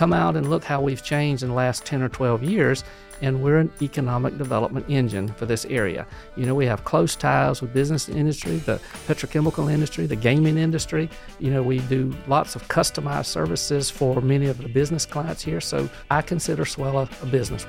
come out and look how we've changed in the last 10 or 12 years, and we're an economic development engine for this area. We have close ties with business industry, the petrochemical industry, the gaming industry. We do lots of customized services for many of the business clients here, so I consider Swella a business.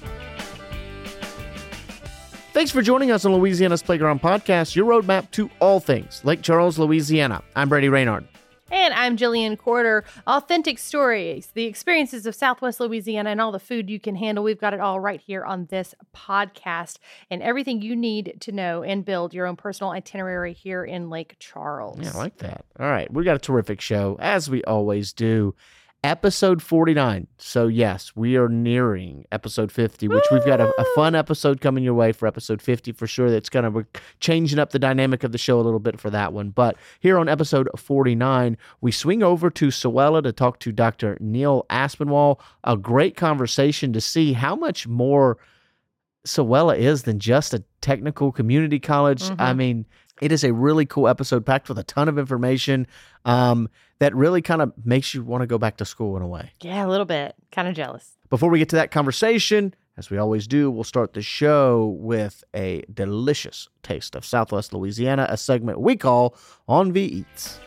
Thanks for joining us on Louisiana's Playground Podcast, your roadmap to all things Lake Charles, Louisiana. I'm Brady Raynard. And I'm Jillian Corder. Authentic stories, the experiences of Southwest Louisiana, and all the food you can handle. We've got it all right here on this podcast, and everything you need to know and build your own personal itinerary here in Lake Charles. Yeah, I like that. All right, we got a terrific show, as we always do. Episode 49. So yes, we are nearing episode 50, which we've got a fun episode coming your way for episode 50 for sure. That's going to be changing up the dynamic of the show a little bit for that one. But here on episode 49, we swing over to Swella to talk to Dr. Neil Aspinwall. A great conversation to see how much more Swella is than just a technical community college. Mm-hmm. I mean, it is a really cool episode packed with a ton of information that really kind of makes you want to go back to school in a way. Yeah, a little bit. Kind of jealous. Before we get to that conversation, as we always do, we'll start the show with a delicious taste of Southwest Louisiana, a segment we call On V Eats.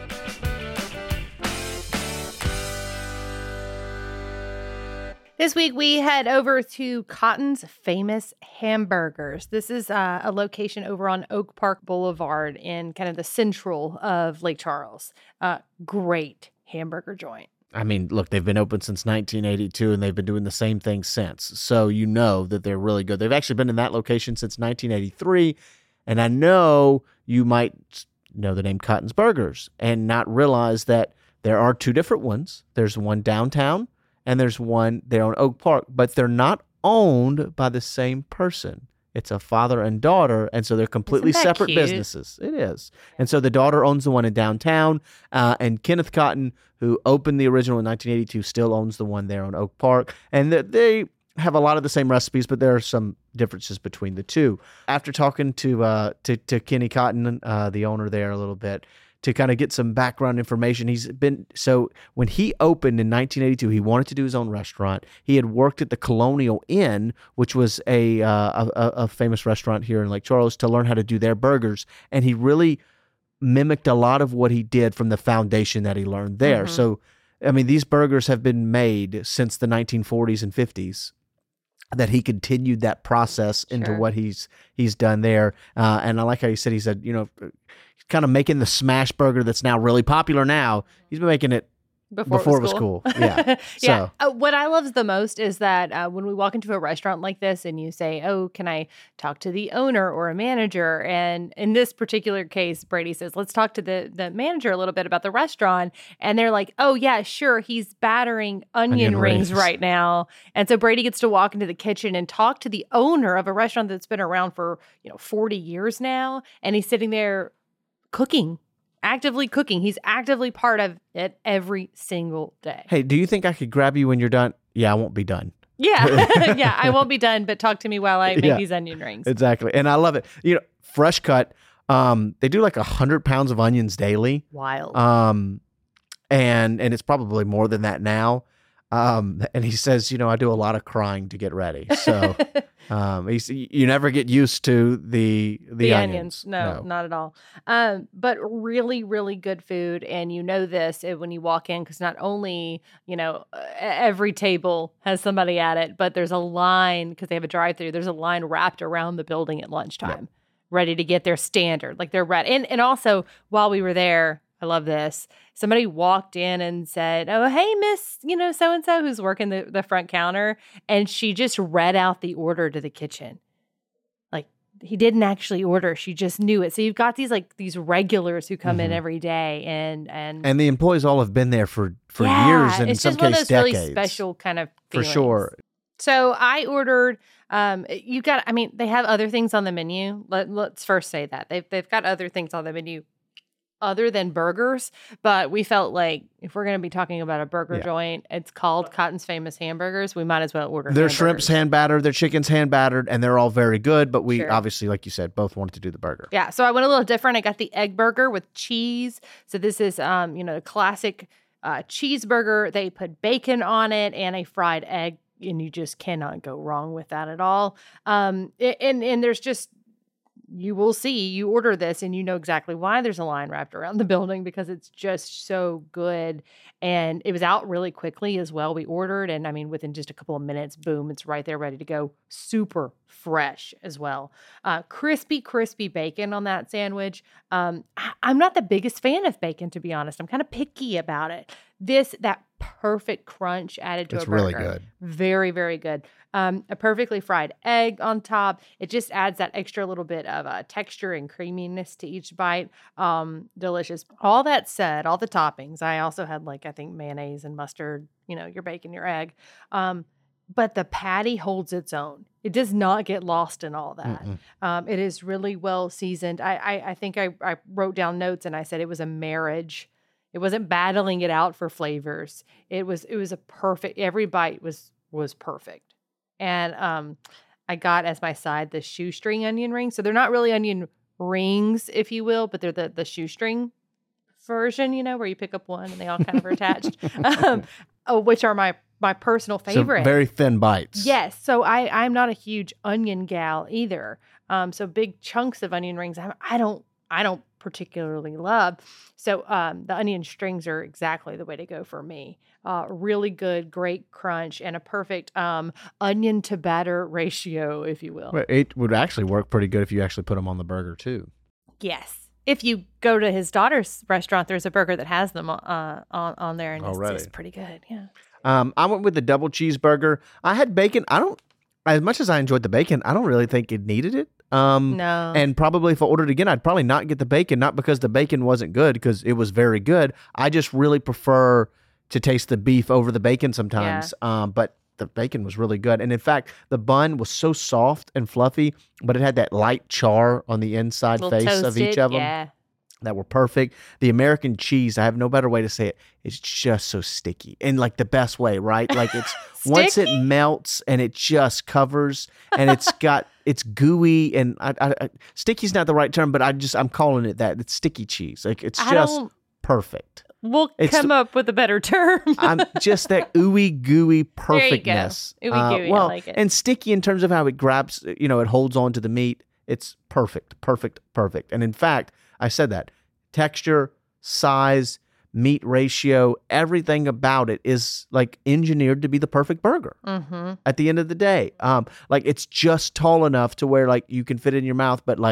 This week, we head over to Cotton's Famous Hamburgers. This is a location over on Oak Park Boulevard in kind of the central of Lake Charles. Great hamburger joint. I mean, look, they've been open since 1982, and they've been doing the same thing since. So you know that they're really good. They've actually been in that location since 1983, and I know you might know the name Cotton's Burgers and not realize that there are two different ones. There's one downtown, and there's one there on Oak Park, but they're not owned by the same person. It's a father and daughter, and so they're completely separate cute? Businesses. It is. And so the daughter owns the one in downtown, and Kenneth Cotton, who opened the original in 1982, still owns the one there on Oak Park. And they have a lot of the same recipes, but there are some differences between the two. After talking to Kenny Cotton, the owner there a little bit, to kind of get some background information. So when he opened in 1982, he wanted to do his own restaurant. He had worked at the Colonial Inn, which was a famous restaurant here in Lake Charles, to learn how to do their burgers. And he really mimicked a lot of what he did from the foundation that he learned there. Mm-hmm. So, I mean, these burgers have been made since the 1940s and 50s. That he continued that process into what he's done there. And I like how he said, kind of making the smash burger that's now really popular now. He's been making it before it was cool. Yeah. Yeah. What I love the most is that when we walk into a restaurant like this and you say, oh, can I talk to the owner or a manager? And in this particular case, Brady says, let's talk to the manager a little bit about the restaurant. And they're like, oh, yeah, sure. He's battering onion rings right now. And so Brady gets to walk into the kitchen and talk to the owner of a restaurant that's been around for 40 years now. And he's sitting there actively cooking. He's actively part of it every single day. Hey, do you think I could grab you when you're done? Yeah, I won't be done. Yeah. Yeah, I won't be done, but talk to me while I make these onion rings. Exactly. And I love it. Fresh cut. They do like 100 pounds of onions daily. Wild. And it's probably more than that now. And he says, I do a lot of crying to get ready. So you never get used to the onions. No, not at all. But really, really good food. And this when you walk in, because not only, every table has somebody at it, but there's a line, because they have a drive-thru, there's a line wrapped around the building at lunchtime, ready to get their standard. Like they're ready. And also, while we were there, I love this. Somebody walked in and said, oh, hey, miss, so-and-so who's working the front counter. And she just read out the order to the kitchen. Like, he didn't actually order. She just knew it. So you've got these regulars who come in every day. And the employees all have been there for years, and in some cases, decades. It's just one of those really special kind of feelings. For sure. So I ordered, they have other things on the menu. Let's first say that. They've got other things on the menu other than burgers, but we felt like if we're going to be talking about a burger joint, it's called Cotton's Famous Hamburgers. We might as well order their shrimp's hand battered, their chicken's hand battered, and they're all very good, but we obviously, like you said, both wanted to do the burger. Yeah, so I went a little different. I got the egg burger with cheese. So this is, the classic cheeseburger. They put bacon on it and a fried egg, and you just cannot go wrong with that at all. And there's just, you will see, you order this and you know exactly why there's a line wrapped around the building, because it's just so good. And it was out really quickly as well. We ordered, and I mean, within just a couple of minutes, boom, it's right there ready to go. Super fresh as well. Crispy bacon on that sandwich. I'm not the biggest fan of bacon, to be honest. I'm kind of picky about it. That perfect crunch added to It's a burger. really good. Very, very good. A perfectly fried egg on top. It just adds that extra little bit of texture and creaminess to each bite. Delicious. All that said, all the toppings. I also had I think mayonnaise and mustard, your bacon, your egg. But the patty holds its own. It does not get lost in all that. It is really well seasoned. I think I wrote down notes and I said it was a marriage. It wasn't battling it out for flavors. It was a perfect, every bite was perfect. And I got as my side the shoestring onion rings. So they're not really onion rings, if you will, but they're the shoestring version, where you pick up one and they all kind of are attached, which are my personal favorite. So very thin bites. Yes. So I'm not a huge onion gal either. So big chunks of onion rings, I don't particularly love. So the onion strings are exactly the way to go for me. Really good, great crunch, and a perfect onion to batter ratio, if you will. Well, it would actually work pretty good if you actually put them on the burger too. Yes. If you go to his daughter's restaurant, there's a burger that has them on there, and it's pretty good. Yeah. I went with the double cheeseburger. I had bacon. As much as I enjoyed the bacon, I don't really think it needed it. No. And probably if I ordered again, I'd probably not get the bacon, not because the bacon wasn't good, because it was very good. I just really prefer to taste the beef over the bacon sometimes. Yeah. But the bacon was really good. And in fact, the bun was so soft and fluffy, but it had that light char on the inside face of each of them. Yeah. That were perfect. The American cheese, I have no better way to say it. It's just so sticky in the best way, right? It's once it melts and it just covers, and it's gooey, and sticky's not the right term, but I'm calling it that. It's sticky cheese. It's just perfect. We'll come up with a better term. I'm just that ooey gooey perfectness. There you go. Ooey gooey, I like it. And sticky in terms of how it grabs, it holds on to the meat. It's perfect. And in fact, I said that. Texture, size, meat ratio, everything about it is engineered to be the perfect burger at the end of the day. It's just tall enough to where you can fit it in your mouth, but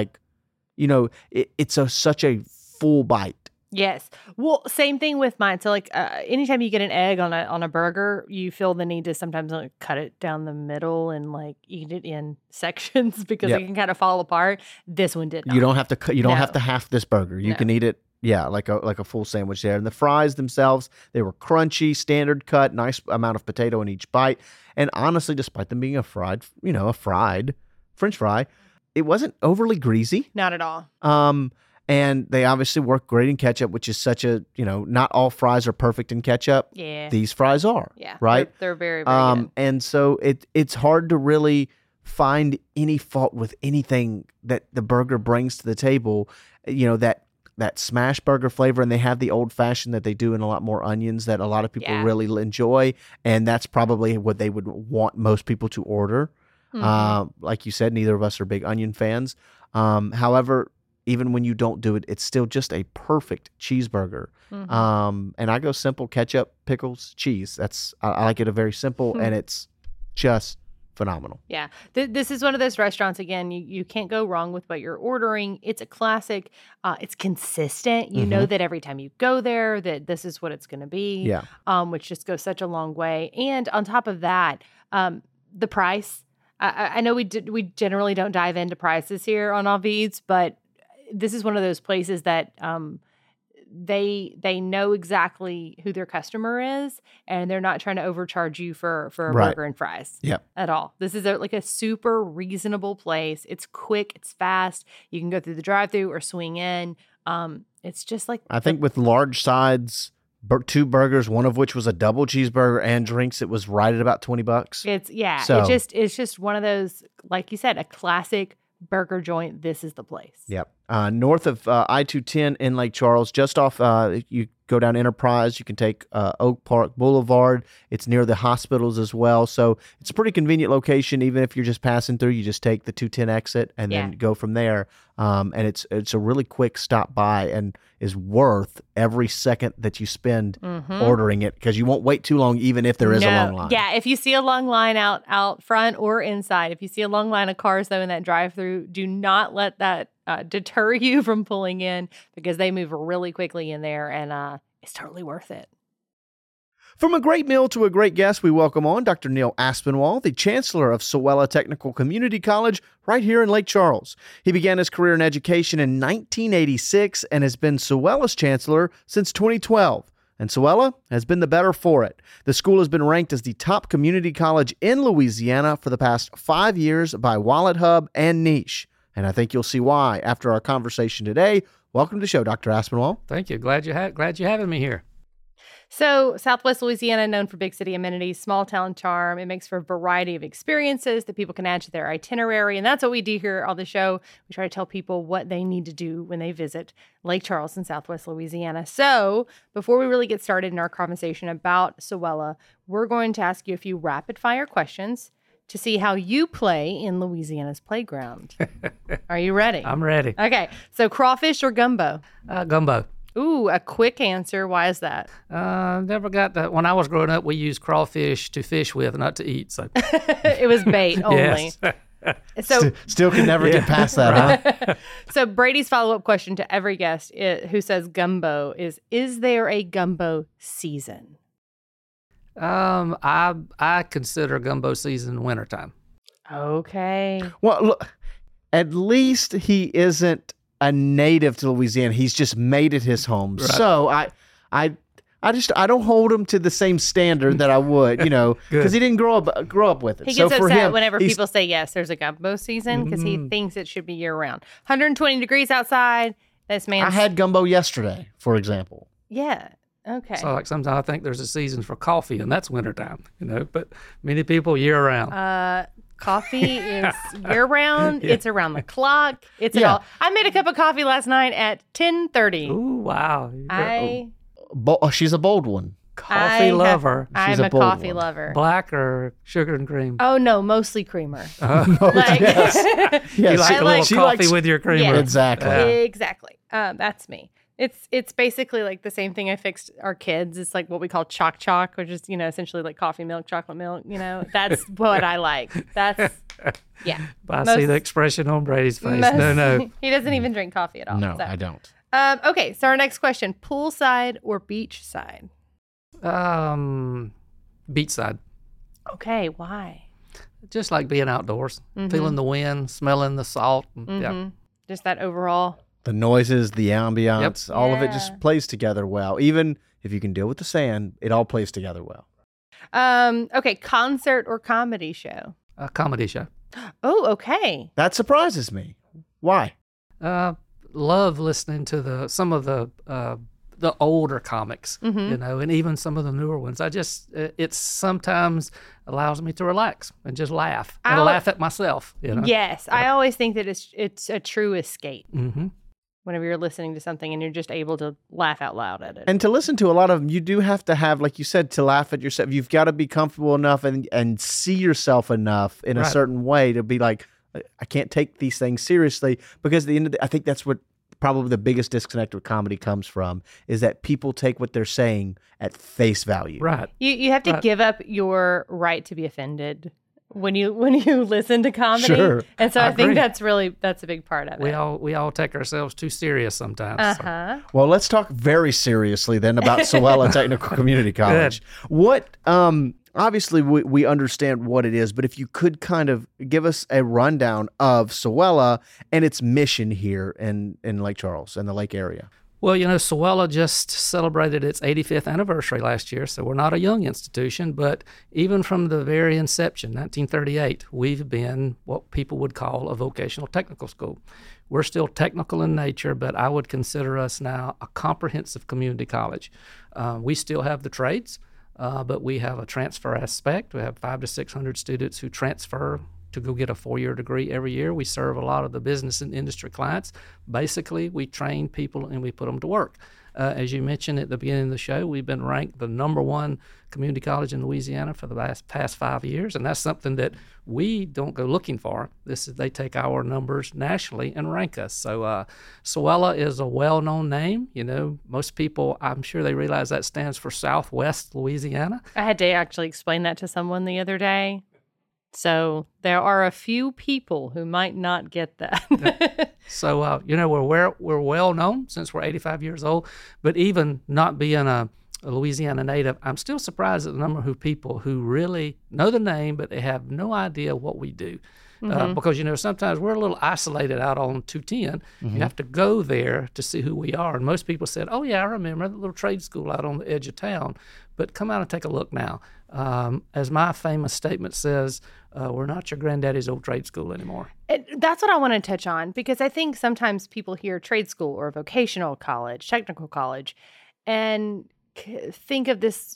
it's such a full bite. Yes. Well, same thing with mine. So anytime you get an egg on a burger, you feel the need to sometimes cut it down the middle and eat it in sections because it can kind of fall apart. This one did not. You don't have to you don't have to half this burger. You can eat it like a full sandwich there. And the fries themselves, they were crunchy, standard cut, nice amount of potato in each bite. And honestly, despite them being a fried French fry, it wasn't overly greasy. Not at all. And they obviously work great in ketchup, which is such a, not all fries are perfect in ketchup. Yeah. These fries are. Yeah. Right? They're very, very good. And so it's hard to really find any fault with anything that the burger brings to the table. That smash burger flavor, and they have the old fashioned that they do in a lot more onions that a lot of people really enjoy. And that's probably what they would want most people to order. Like you said, neither of us are big onion fans. However, even when you don't do it, it's still just a perfect cheeseburger. And I go simple: ketchup, pickles, cheese. I like it very simple, and it's just phenomenal. Yeah. This is one of those restaurants, again, you can't go wrong with what you're ordering. It's a classic. It's consistent. You know that every time you go there, that this is what it's going to be. Yeah. Which just goes such a long way. And on top of that, the price. I know we generally don't dive into prices here on Alva Eats, but this is one of those places that they know exactly who their customer is, and they're not trying to overcharge you for a burger and fries at all. This is a super reasonable place. It's quick, it's fast. You can go through the drive-thru or swing in. It's just I think with large sides, 2 burgers, one of which was a double cheeseburger and drinks, it was right at about $20. It's just one of those, like you said, a classic burger joint. This is the place. Yep. north of I-210 in Lake Charles, just off, you go down Enterprise, you can take Oak Park Boulevard. It's near the hospitals as well. So it's a pretty convenient location. Even if you're just passing through, you just take the 210 exit and then go from there. And it's a really quick stop by and is worth every second that you spend ordering it, because you won't wait too long, even if there is a long line. Yeah, if you see a long line out front or inside, if you see a long line of cars, though, in that drive-through, do not let that deter you from pulling in, because they move really quickly in there, and it's totally worth it. From a great meal to a great guest, we welcome on Dr. Neil Aspinwall, the Chancellor of Sewella Technical Community College right here in Lake Charles. He began his career in education in 1986 and has been Sewella's Chancellor since 2012. And Sewella has been the better for it. The school has been ranked as the top community college in Louisiana for the past 5 years by WalletHub and Niche. And I think you'll see why after our conversation today. Welcome to the show, Dr. Aspinwall. Thank you. Glad you're having me here. So Southwest Louisiana, known for big city amenities, small town charm. It makes for a variety of experiences that people can add to their itinerary. And that's what we do here on the show. We try to tell people what they need to do when they visit Lake Charles in Southwest Louisiana. So before we really get started in our conversation about Sewella, we're going to ask you a few rapid fire questions to see how you play in Louisiana's playground. Are you ready? I'm ready. Okay. So crawfish or gumbo? Gumbo. Ooh, a quick answer. Why is that? Never got that. When I was growing up, we used crawfish to fish with, not to eat. So it was bait only. Yes. So Still can never get past that, huh? So Brady's follow-up question to every guest who says gumbo is there a gumbo season? I consider gumbo season wintertime. Okay. Well, look, at least he isn't a native to Louisiana. He's just made it his home. Right. So I don't hold him to the same standard that I would, because he didn't grow up with it. He gets so for upset him, whenever people say yes, there's a gumbo season, because he thinks it should be year round. 120 degrees outside. This man. I had gumbo yesterday, for example. Yeah. Okay. So like sometimes I think there's a season for coffee, and that's wintertime, but many people year round. Coffee is year round. Yeah. It's around the clock. It's at all. I made a cup of coffee last night at 10:30. Ooh, wow. She's a bold one. Coffee lover. I'm a bold coffee one. lover. Black or sugar and cream? Oh no, mostly creamer. Yes. You Yes. like a little coffee with your creamer. Yeah. Exactly. Exactly. That's me. It's basically like the same thing I fixed our kids. It's like what we call choc, which is, essentially like coffee milk, chocolate milk, That's what I like. That's, yeah. I see the expression on Brady's face. No. He doesn't even drink coffee at all. No, so. I don't. Okay, so our next question, poolside or beachside? Beachside. Okay, why? Just like being outdoors, feeling the wind, smelling the salt. Yeah. Just that overall. The noises, the ambiance, all of it Yeah. just plays together well. Even if you can deal with the sand, it all plays together well. Okay, concert or comedy show? A comedy show. Oh, okay. That surprises me. Why? Love listening to some of the older comics, and even some of the newer ones. It sometimes allows me to relax and just laugh and laugh at myself. Yes, I always think that it's a true escape. Mm-hmm. Whenever you're listening to something and you're just able to laugh out loud at it. And to listen to a lot of them, you do have to have, like you said, to laugh at yourself. You've got to be comfortable enough and see yourself enough in a certain way to be like, I can't take these things seriously, because at the end of I think that's what probably the biggest disconnect with comedy comes from, is that people take what they're saying at face value. Right. You have to give up your right to be offended when you listen to comedy. Sure. And so I think agree. that's a big part of it. We all take ourselves too serious sometimes. Uh-huh. Well, let's talk very seriously then about Sewella Technical Community College. What, obviously we understand what it is, but if you could kind of give us a rundown of Sewella and its mission here in Lake Charles and the Lake area. Well, Sewella just celebrated its 85th anniversary last year, so we're not a young institution, but even from the very inception, 1938, we've been what people would call a vocational technical school. We're still technical in nature, but I would consider us now a comprehensive community college. We still have the trades, but we have a transfer aspect. We have 500 to 600 students who transfer to go get a 4-year degree every year. We serve a lot of the business and industry clients. Basically, we train people and we put them to work. As you mentioned at the beginning of the show, we've been ranked the #1 community college in Louisiana for the past 5 years, and that's something that we don't go looking for. They take our numbers nationally and rank us. So Sewella is a well-known name. You know, most people, I'm sure they realize that stands for Southwest Louisiana. I had to actually explain that to someone the other day. So there are a few people who might not get that. So, we're well known since we're 85 years old, but even not being a Louisiana native, I'm still surprised at the number of people who really know the name, but they have no idea what we do. Because, sometimes we're a little isolated out on 210. You have to go there to see who we are. And most people said, oh, yeah, I remember the little trade school out on the edge of town. But come out and take a look now. As my famous statement says, we're not your granddaddy's old trade school anymore. That's what I want to touch on, because I think sometimes people hear trade school or vocational college, technical college, and think of this,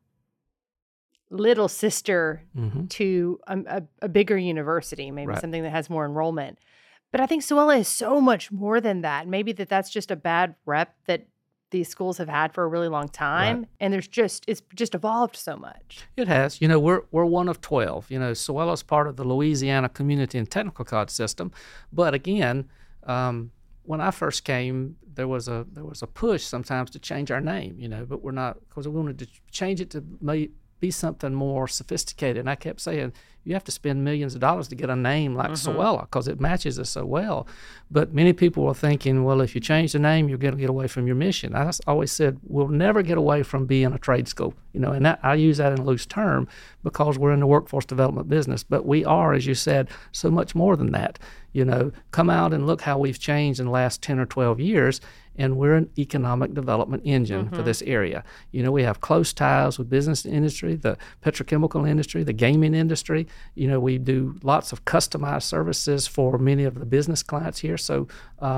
little sister to a bigger university, maybe something that has more enrollment. But I think Sewella is so much more than that. Maybe that's just a bad rep that these schools have had for a really long time, and it's just evolved so much. It has. We're one of 12. Sewella's part of the Louisiana Community and Technical College system. But again, when I first came, there was a push sometimes to change our name. But we're not, because we wanted to change it to be something more sophisticated. And I kept saying, you have to spend millions of dollars to get a name like Sewella, because it matches us so well. But many people were thinking, well, if you change the name, you're going to get away from your mission. I always said, we'll never get away from being a trade school. And I use that in a loose term because we're in the workforce development business. But we are, as you said, so much more than that. Come out and look how we've changed in the last 10 or 12 years. And we're an economic development engine for this area. We have close ties with business industry, the petrochemical industry, the gaming industry. We do lots of customized services for many of the business clients here. So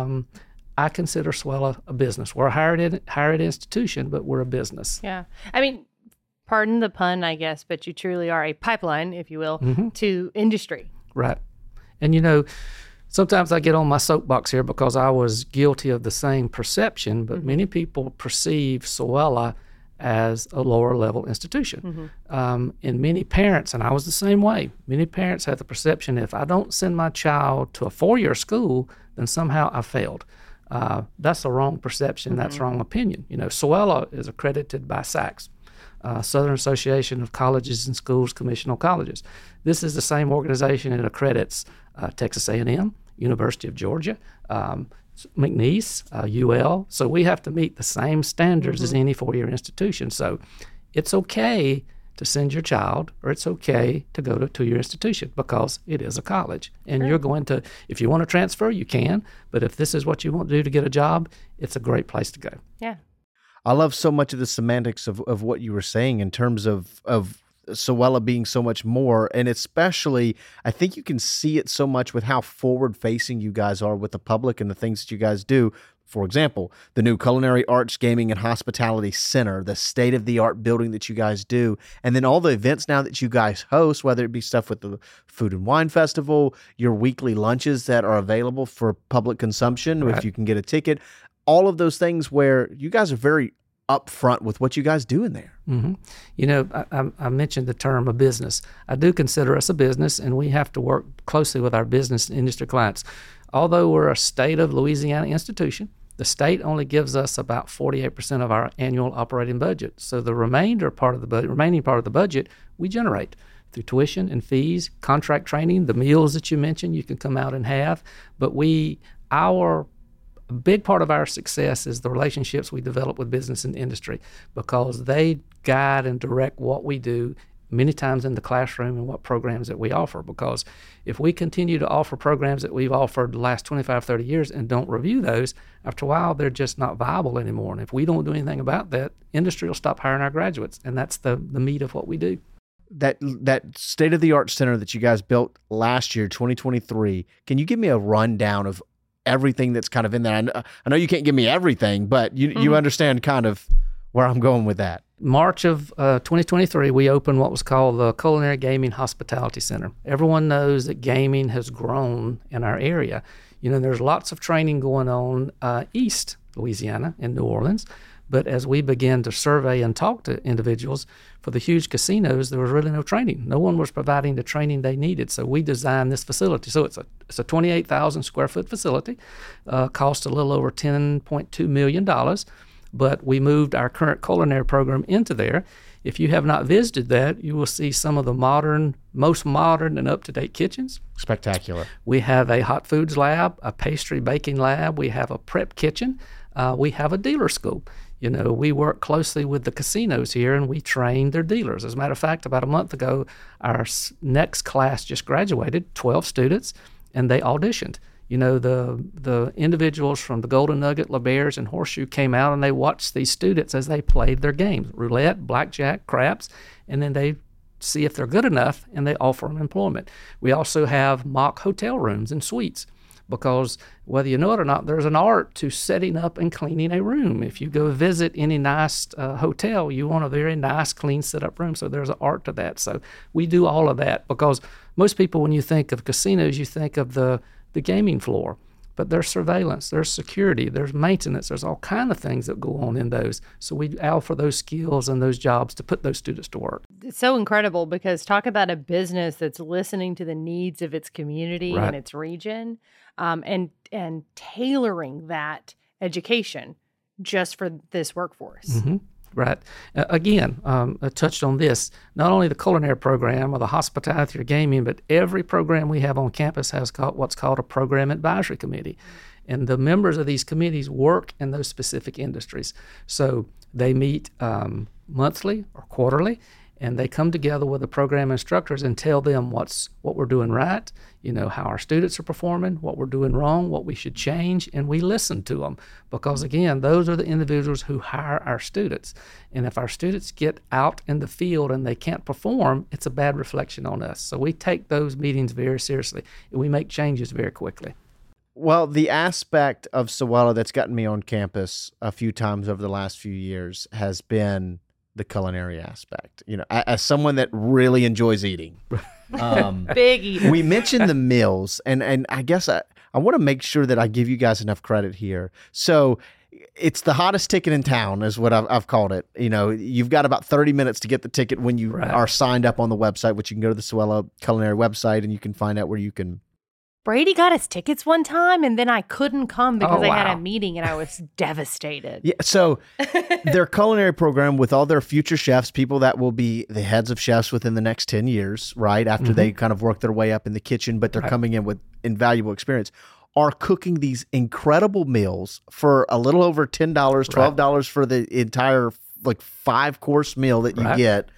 I consider Sewella a business. We're a higher ed institution, but we're a business. Yeah. I mean, pardon the pun, I guess, but you truly are a pipeline, if you will, to industry. Right. And sometimes I get on my soapbox here because I was guilty of the same perception, but many people perceive Sewella as a lower level institution. And many parents, and I was the same way, many parents have the perception if I don't send my child to a 4-year school, then somehow I failed. That's a wrong perception. That's a wrong opinion. Sewella is accredited by SACS, Southern Association of Colleges and Schools Commissional Colleges. This is the same organization that accredits Texas A&M, University of Georgia, McNeese, UL. So we have to meet the same standards as any 4-year institution. So it's okay to send your child, or it's okay to go to a 2-year institution because it is a college. And you're going to, if you want to transfer, you can. But if this is what you want to do to get a job, it's a great place to go. Yeah. I love so much of the semantics of what you were saying in terms of Sewella being so much more, and especially I think you can see it so much with how forward-facing you guys are with the public and the things that you guys do. For example, the new Culinary Arts, Gaming, and Hospitality Center, the state-of-the-art building that you guys do, and then all the events now that you guys host, whether it be stuff with the Food and Wine Festival, your weekly lunches that are available for public consumption, if you can get a ticket, all of those things where you guys are very upfront with what you guys do in there. I mentioned the term a business. I do consider us a business, and we have to work closely with our business and industry clients. Although we're a state of Louisiana institution, the state only gives us about 48% of our annual operating budget. So the remaining part of the budget we generate through tuition and fees, contract training, the meals that you mentioned you can come out and have. But a big part of our success is the relationships we develop with business and industry, because they guide and direct what we do many times in the classroom and what programs that we offer. Because if we continue to offer programs that we've offered the last 25, 30 years and don't review those, after a while, they're just not viable anymore. And if we don't do anything about that, industry will stop hiring our graduates. And that's the meat of what we do. That state-of-the-art center that you guys built last year, 2023, can you give me a rundown of everything that's kind of in there? I know you can't give me everything, but you understand kind of where I'm going with that. March of 2023, we opened what was called the Culinary Gaming Hospitality Center. Everyone knows that gaming has grown in our area. There's lots of training going on east Louisiana in New Orleans, but as we began to survey and talk to individuals for the huge casinos, there was really no training. No one was providing the training they needed, so we designed this facility. So it's a 28,000 square foot facility, cost a little over $10.2 million. But we moved our current culinary program into there. If you have not visited that, you will see some of the most modern and up-to-date kitchens. Spectacular. We have a hot foods lab, a pastry baking lab. We have a prep kitchen. We have a dealer school. We work closely with the casinos here, and we train their dealers. As a matter of fact, about a month ago, our next class just graduated, 12 students, and they auditioned. The individuals from the Golden Nugget, LeBears, and Horseshoe came out and they watched these students as they played their games, roulette, blackjack, craps, and then they see if they're good enough and they offer them employment. We also have mock hotel rooms and suites because whether you know it or not, there's an art to setting up and cleaning a room. If you go visit any nice hotel, you want a very nice, clean, set-up room. So there's an art to that. So we do all of that because most people, when you think of casinos, you think of the gaming floor, but there's surveillance, there's security, there's maintenance, there's all kind of things that go on in those. So we offer those skills and those jobs to put those students to work. It's so incredible because talk about a business that's listening to the needs of its community Right. and its region, and tailoring that education just for this workforce. Mm-hmm. Right. Again, I touched on this, not only the culinary program or the hospitality or gaming, but every program we have on campus has what's called a program advisory committee. And the members of these committees work in those specific industries. So they meet monthly or quarterly, and they come together with the program instructors and tell them what we're doing right, how our students are performing, what we're doing wrong, what we should change, and we listen to them because, again, those are the individuals who hire our students. And if our students get out in the field and they can't perform, it's a bad reflection on us. So we take those meetings very seriously, and we make changes very quickly. Well, the aspect of Sewella that's gotten me on campus a few times over the last few years has been the culinary aspect. As someone that really enjoys eating. Big eater. We mentioned the meals, and I guess I want to make sure that I give you guys enough credit here. So it's the hottest ticket in town is what I've called it. You've got about 30 minutes to get the ticket when you Right. are signed up on the website, which you can go to the Sewella Culinary website and you can find out where you can. Brady got us tickets one time, and then I couldn't come because Oh, I had wow. a meeting, and I was devastated. Yeah, so their culinary program with all their future chefs, people that will be the heads of chefs within the next 10 years, right? After they kind of work their way up in the kitchen, but they're coming in with invaluable experience, are cooking these incredible meals for a little over $10, $12 for the entire 5-course meal that you Right. get.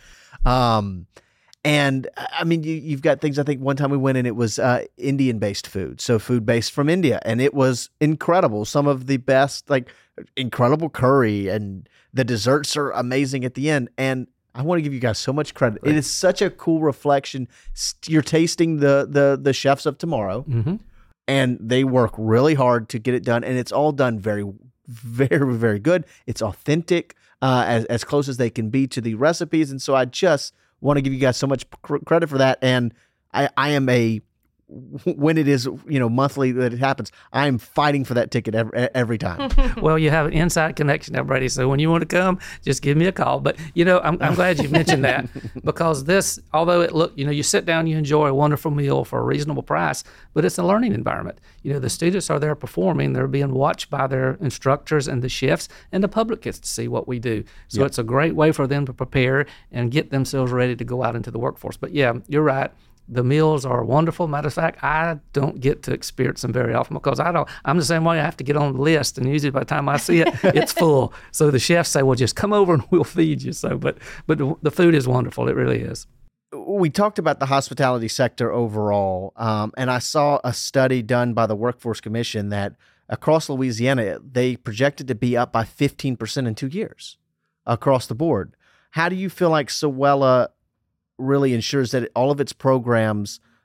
And I mean, you've got things. I think one time we went and it was Indian-based food, so food based from India, and it was incredible. Some of the best, incredible curry, and the desserts are amazing at the end. And I want to give you guys so much credit. It is such a cool reflection. You're tasting the chefs of tomorrow, Mm-hmm. and they work really hard to get it done, and it's all done very, very, very good. It's authentic, as close as they can be to the recipes, and so I just want to give you guys so much credit for that. And I am when it is monthly that it happens, I'm fighting for that ticket every time. Well, you have an inside connection now, Brady. So when you want to come, just give me a call. But I'm glad you mentioned that because this, although it you sit down, you enjoy a wonderful meal for a reasonable price, but it's a learning environment. The students are there performing; they're being watched by their instructors and the chefs, and the public gets to see what we do. So it's a great way for them to prepare and get themselves ready to go out into the workforce. But yeah, you're right. The meals are wonderful. Matter of fact, I don't get to experience them very often because I'm the same way. I have to get on the list, and usually by the time I see it, it's full. So the chefs say, well, just come over and we'll feed you. So, but the food is wonderful. It really is. We talked about the hospitality sector overall, and I saw a study done by the Workforce Commission that across Louisiana, they projected to be up by 15% in 2 years across the board. How do you feel like Sewella really ensures that all of its programs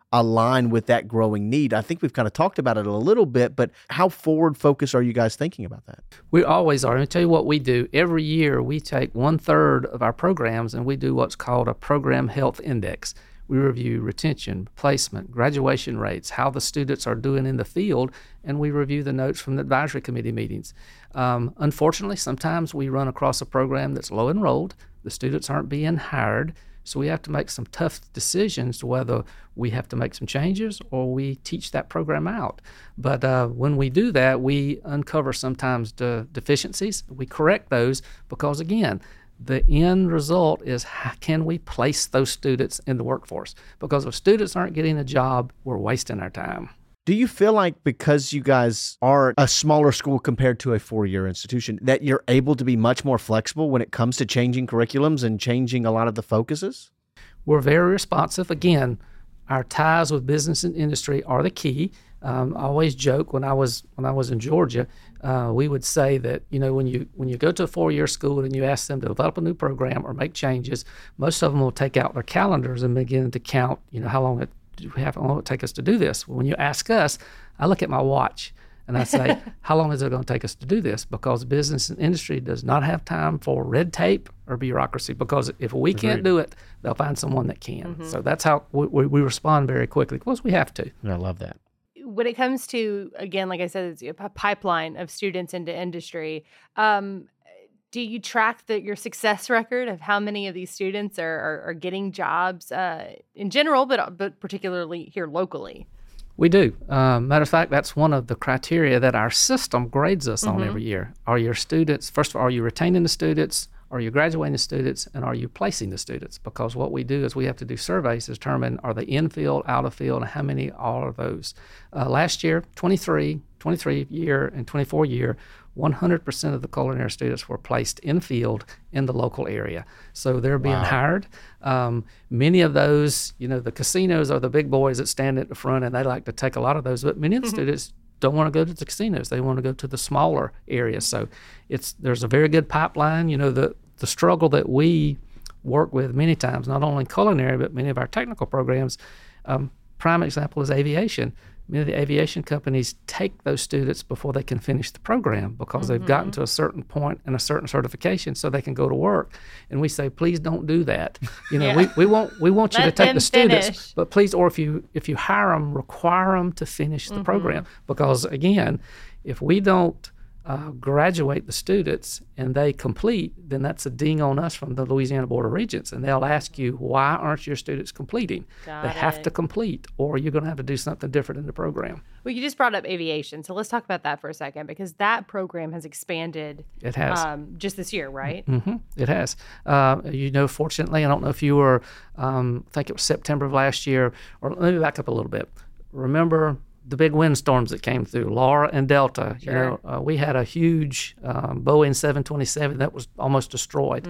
align with that growing need? I think we've kind of talked about it a little bit, but how forward focused are you guys thinking about that? We always are. Let me tell you what we do. Every year we take 1/3 of our programs and we do what's called a program health index. We review retention, placement, graduation rates, how the students are doing in the field, and we review the notes from the advisory committee meetings. Unfortunately, sometimes we run across a program that's low enrolled. The students aren't being hired. So we have to make some tough decisions to whether we have to make some changes or we teach that program out. But when we do that, we uncover sometimes the deficiencies. We correct those because, again, the end result is how can we place those students in the workforce? Because if students aren't getting a job, we're wasting our time. Do you feel like because you guys are a smaller school compared to a 4-year institution, that you're able to be much more flexible when it comes to changing curriculums and changing a lot of the focuses? We're very responsive. Again, our ties with business and industry are the key. I always joke when I was in Georgia, we would say that when you go to a 4-year school and you ask them to develop a new program or make changes, most of them will take out their calendars and begin to count. How long it will take us to do this. When you ask us, I look at my watch and I say, how long is it going to take us to do this? Because business and industry does not have time for red tape or bureaucracy, because if we can't do it, they'll find someone that can. Mm-hmm. So that's how we respond very quickly, because we have to. I love that. When it comes to, again, like I said, it's a pipeline of students into industry. Do you track your success record of how many of these students are getting jobs in general, but particularly here locally? We do. Matter of fact, that's one of the criteria that our system grades us on every year. Are your students, first of all, are you retaining the students? Are you graduating the students? And are you placing the students? Because what we do is we have to do surveys to determine are they in field, out of field, and how many are those. Last year, 23 year and 24 year, 100% of the culinary students were placed in field in the local area. So they're being hired. Many of those, the casinos are the big boys that stand at the front, and they like to take a lot of those. But many of the students don't want to go to the casinos. They want to go to the smaller areas. So there's a very good pipeline. The struggle that we work with many times, not only culinary, but many of our technical programs, prime example is aviation. Many of the aviation companies take those students before they can finish the program because they've gotten to a certain point and a certain certification so they can go to work. And we say, please don't do that. We want you to take the students, but please, or if you hire them, require them to finish the program. Because again, if we don't graduate the students and they complete, then that's a ding on us from the Louisiana Board of Regents, and they'll ask you, why aren't your students completing? They have to complete, or you're going to have to do something different in the program. Well, you just brought up aviation, so let's talk about that for a second, because that program has expanded. It has. Just this year, right? It has. Fortunately, I don't know if you were, I think it was September of last year, or let me back up a little bit. Remember the big windstorms that came through, Laura and Delta. Sure. We had a huge Boeing 727 that was almost destroyed.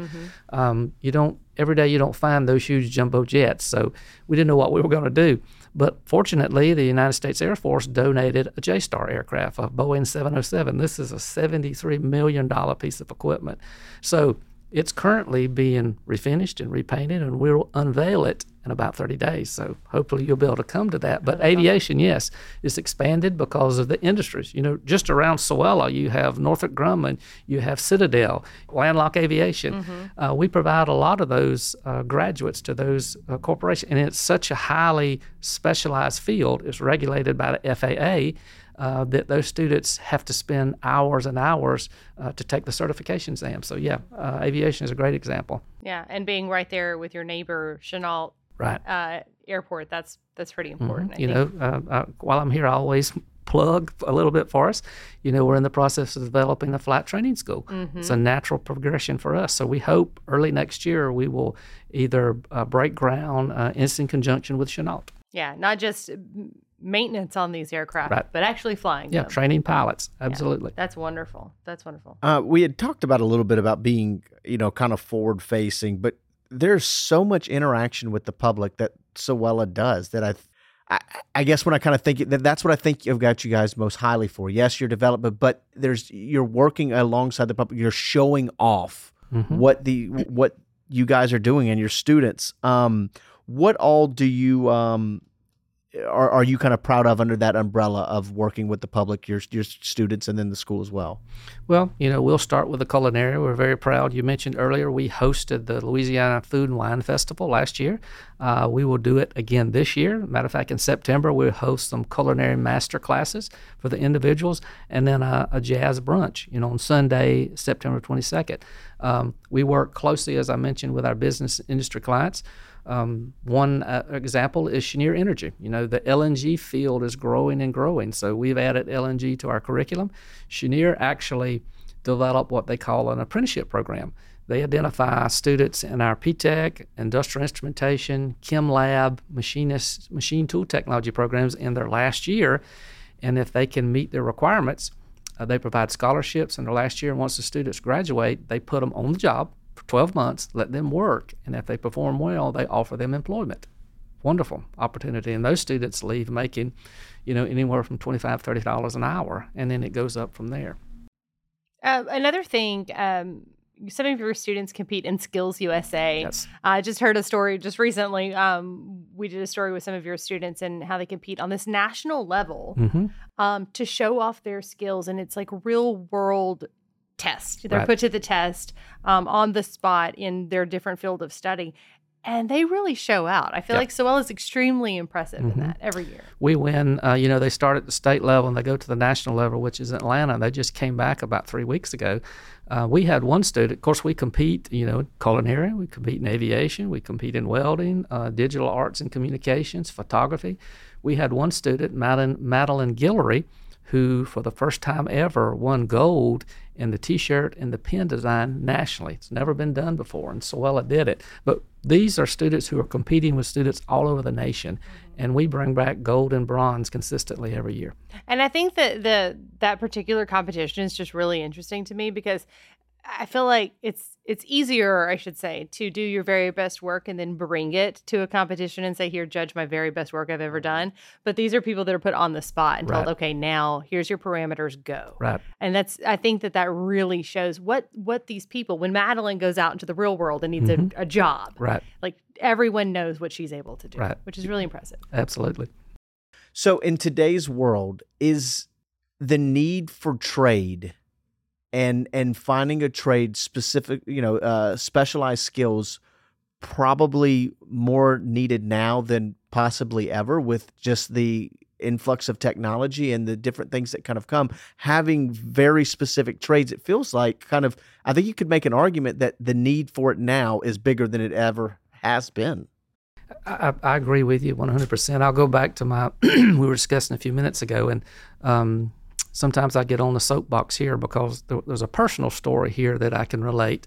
Every day you don't find those huge jumbo jets, so we didn't know what we were going to do. But fortunately, the United States Air Force donated a JSTAR aircraft, a Boeing 707. This is a $73 million piece of equipment. So it's currently being refinished and repainted, and we'll unveil it in about 30 days. So hopefully you'll be able to come to that. But aviation, yes, is expanded because of the industries. Just around Sewella, you have Northrop Grumman, you have Citadel, Landlock Aviation. We provide a lot of those graduates to those corporations. And it's such a highly specialized field. It's regulated by the FAA. That those students have to spend hours and hours to take the certification exam. So aviation is a great example. Yeah, and being right there with your neighbor, Chenault Airport, that's pretty important. While I'm here, I always plug a little bit for us. We're in the process of developing a flight training school. It's a natural progression for us. So we hope early next year we will either break ground in conjunction with Chenault. Yeah, not just maintenance on these aircraft, but actually flying them. Training pilots. Absolutely. Yeah, that's wonderful. We had talked about a little bit about being, kind of forward facing, but there's so much interaction with the public that Sewella does that I guess when I kind of think that's what I think I've got you guys most highly for. Yes, your development, but you're working alongside the public. You're showing off what you guys are doing and your students. What all do you are you kind of proud of under that umbrella of working with the public, your students, and then the school as well? Well, we'll start with the culinary. We're very proud. You mentioned earlier we hosted the Louisiana Food and Wine Festival last year. We will do it again this year. Matter of fact, in September, we'll host some culinary master classes for the individuals, and then a jazz brunch, on Sunday, September 22nd. We work closely, as I mentioned, with our business industry clients. One example is Cheniere Energy. The LNG field is growing and growing, so we've added LNG to our curriculum. Cheniere actually developed what they call an apprenticeship program. They identify students in our PTech, industrial instrumentation, chem lab, machine tool technology programs in their last year, and if they can meet their requirements, they provide scholarships in their last year, and once the students graduate, they put them on the job for 12 months, let them work, and if they perform well, they offer them employment. Wonderful opportunity, and those students leave making, anywhere from $25, $30 an hour, and then it goes up from there. Another thing, some of your students compete in Skills USA. Yes. I just heard a story just recently. We did a story with some of your students and how they compete on this national level to show off their skills, and it's like real world test. They're put to the test on the spot in their different field of study. And they really show out. I feel like Sewell is extremely impressive in that every year. We win. They start at the state level and they go to the national level, which is Atlanta. They just came back about 3 weeks ago. We had one student. Of course, we compete, culinary. We compete in aviation. We compete in welding, digital arts and communications, photography. We had one student, Madeline Guillory, who for the first time ever won gold in the T-shirt and the pen design nationally. It's never been done before, and Sewella did it. But these are students who are competing with students all over the nation, and we bring back gold and bronze consistently every year. And I think that that particular competition is just really interesting to me because I feel like it's easier, I should say, to do your very best work and then bring it to a competition and say, here, judge my very best work I've ever done. But these are people that are put on the spot and told, okay, now here's your parameters, go. Right. And I think that really shows what these people, when Madeline goes out into the real world and needs a job, right, like everyone knows what she's able to do, right, which is really impressive. Absolutely. So in today's world, is the need for trade and finding a trade specific, specialized skills probably more needed now than possibly ever with just the influx of technology and the different things that kind of come, having very specific trades? It feels like I think you could make an argument that the need for it now is bigger than it ever has been. I agree with you 100%. I'll go back to we were discussing a few minutes ago, and sometimes I get on the soapbox here because there's a personal story here that I can relate.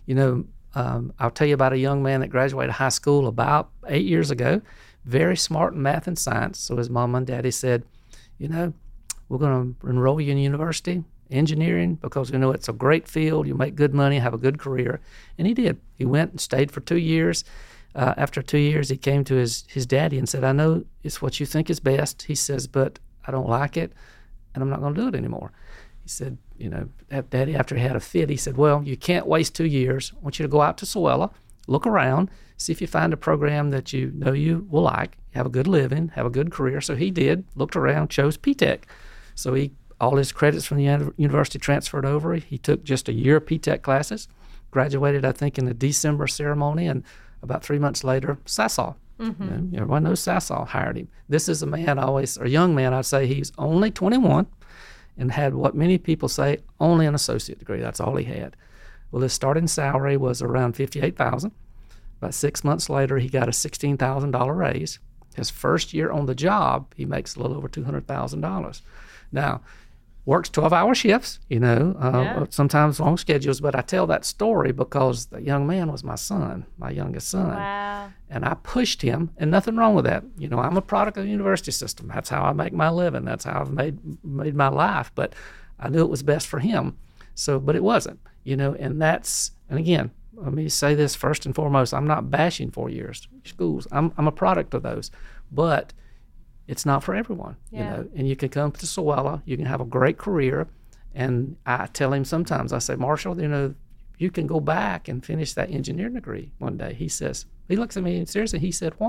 I'll tell you about a young man that graduated high school about 8 years ago, very smart in math and science. So his mom and daddy said, we're going to enroll you in university, engineering, because it's a great field. You make good money, have a good career. And he did. He went and stayed for 2 years. After 2 years, he came to his daddy and said, I know it's what you think is best. He says, but I don't like it, and I'm not going to do it anymore. He said, Daddy, after he had a fit, he said, well, you can't waste 2 years. I want you to go out to Sewella, look around, see if you find a program that you know you will like, have a good living, have a good career. So he did, looked around, chose PTech. So all his credits from the university transferred over. He took just a year of PTech classes, graduated, I think, in the December ceremony, and about 3 months later, Sasol. Everyone knows Sasol hired him. This is a young man, I'd say he's only 21 and had what many people say, only an associate degree. That's all he had. Well, his starting salary was around $58,000. About 6 months later, he got a $16,000 raise. His first year on the job, he makes a little over $200,000. Now, works 12-hour shifts, sometimes long schedules, but I tell that story because the young man was my son, my youngest son. Wow. And I pushed him, and nothing wrong with that. I'm a product of the university system. That's how I make my living. That's how I've made my life. But I knew it was best for him. But it wasn't, and again, let me say this first and foremost, I'm not bashing 4 years schools. I'm a product of those. But it's not for everyone, and you can come to Sewella, you can have a great career. And I tell him sometimes, I say, Marshall, you can go back and finish that engineering degree one day. He looks at me seriously, he said, why?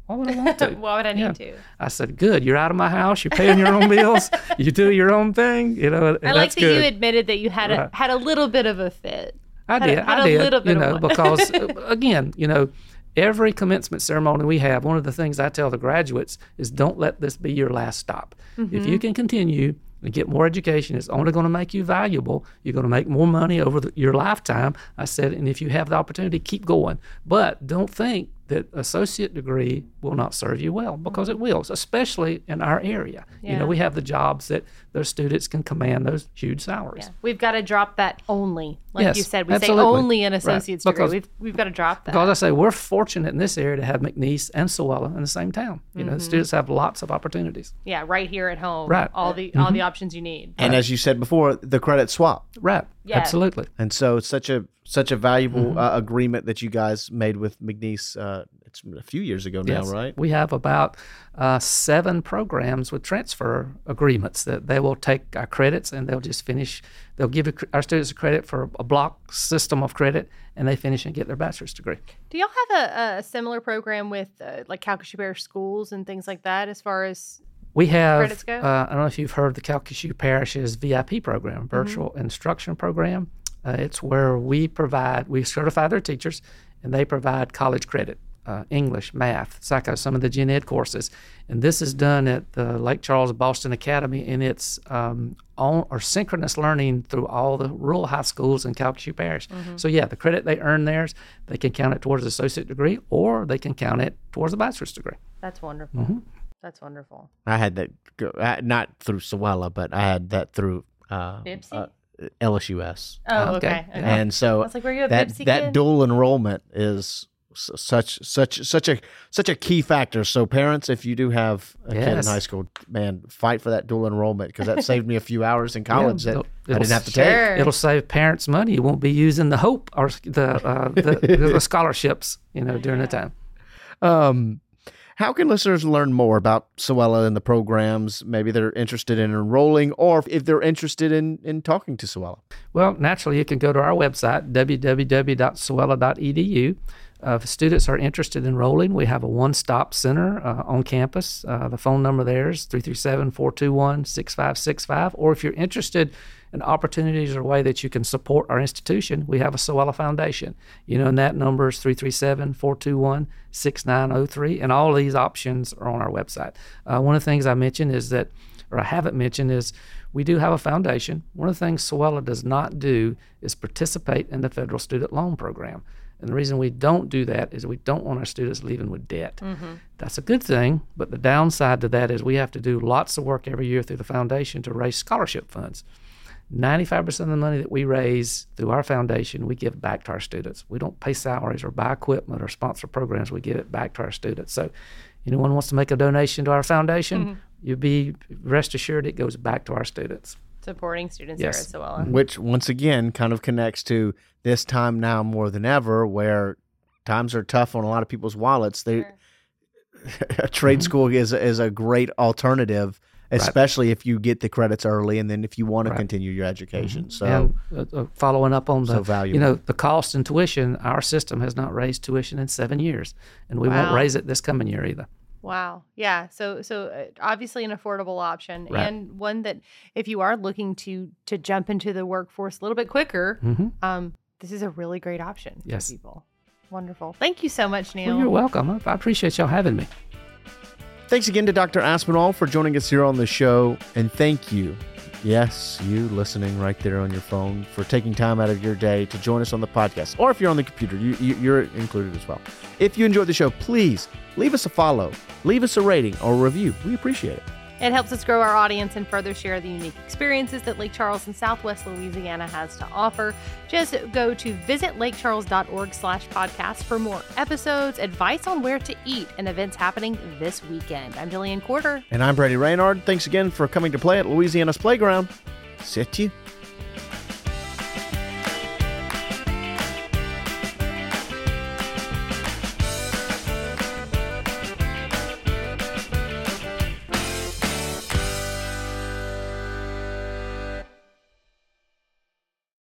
Why would I want to? Why would I need to? I said, good. You're out of my house. You're paying your own bills. You do your own thing. You know, I like that you admitted that you had a little bit of a fit. I did. A little bit of one. Because again, every commencement ceremony we have, one of the things I tell the graduates is don't let this be your last stop. Mm-hmm. If you can continue and get more education, it's only going to make you valuable. You're going to make more money over your lifetime. I said, and if you have the opportunity, keep going. But don't think that associate degree will not serve you well, because it will, especially in our area. Yeah. We have the jobs that those students can command those huge salaries. Yeah. We've got to drop that only. Like yes, you said, we absolutely. say only an associate's degree. We've got to drop that. Because I say we're fortunate in this area to have McNeese and Sewella in the same town. The students have lots of opportunities. Yeah, right here at home. Right. All the options you need. And as you said before, the credit swap. Right. Yeah. Absolutely. And so it's such a valuable agreement that you guys made with McNeese. It's a few years ago now, Yes. right? We have about 7 programs with transfer agreements that they will take our credits and they'll just finish. They'll give our students a credit for a block system of credit, and they finish and get their bachelor's degree. Do y'all have a similar program with like Calcasieu Parish schools and things like that as far as We have, credits go? I don't know if you've heard of the Calcasieu Parish's VIP program, Virtual Instruction Program. It's where we certify their teachers, and they provide college credit, English, math, psycho, some of the gen ed courses. And this is done at the Lake Charles Boston Academy, and it's synchronous learning through all the rural high schools in Calcasieu Parish. So yeah, the credit they earn theirs, they can count it towards an associate degree, or they can count it towards a bachelor's degree. That's wonderful. That's wonderful. I had that, not through Sewella, but I had that through LSUS. Oh, okay. And so I was like, were you a that Bipsy kid? dual enrollment is such a key factor. So parents, if you do have a kid in high school, man, fight for that dual enrollment, because that saved me a few hours in college that I didn't have to take. It'll save parents money. You won't be using the HOPE or the scholarships, during the time. How can listeners learn more about Sewella and the programs? Maybe they're interested in enrolling, or if they're interested in talking to Sewella. Well, naturally, you can go to our website, www.sewella.edu. If students are interested in enrolling, we have a one-stop center on campus. The phone number there is 337-421-6565. Or if you're interested in opportunities or a way that you can support our institution, we have a Sewella Foundation. And that number is 337-421-6903. And all of these options are on our website. One of the things I mentioned is that, or I haven't mentioned, is we do have a foundation. One of the things Sewella does not do is participate in the federal student loan program. And the reason we don't do that is we don't want our students leaving with debt. That's a good thing, but the downside to that is we have to do lots of work every year through the foundation to raise scholarship funds. 95% of the money that we raise through our foundation, we give back to our students. We don't pay salaries or buy equipment or sponsor programs. We give it back to our students. So anyone wants to make a donation to our foundation, you'll be rest assured it goes back to our students. Supporting students here at Sewella. Which, once again, kind of connects to this time now more than ever, where times are tough on a lot of people's wallets. A trade school is a great alternative, especially if you get the credits early, and then if you want to continue your education. So, and following up on valuable. The cost and tuition, our system has not raised tuition in 7 years, and we won't raise it this coming year either. Wow. Yeah. So obviously an affordable option, and one that if you are looking to jump into the workforce a little bit quicker, this is a really great option for people. Wonderful. Thank you so much, Neil. Well, you're welcome. I appreciate y'all having me. Thanks again to Dr. Aspinall for joining us here on the show. And thank you, yes, you listening right there on your phone, for taking time out of your day to join us on the podcast. Or if you're on the computer, you're included as well. If you enjoyed the show, please leave us a follow, leave us a rating or a review. We appreciate it. It helps us grow our audience and further share the unique experiences that Lake Charles and Southwest Louisiana has to offer. Just go to visitlakecharles.org/podcast for more episodes, advice on where to eat, and events happening this weekend. I'm Jillian Corder. And I'm Brady Raynard. Thanks again for coming to play at Louisiana's Playground. Sit you.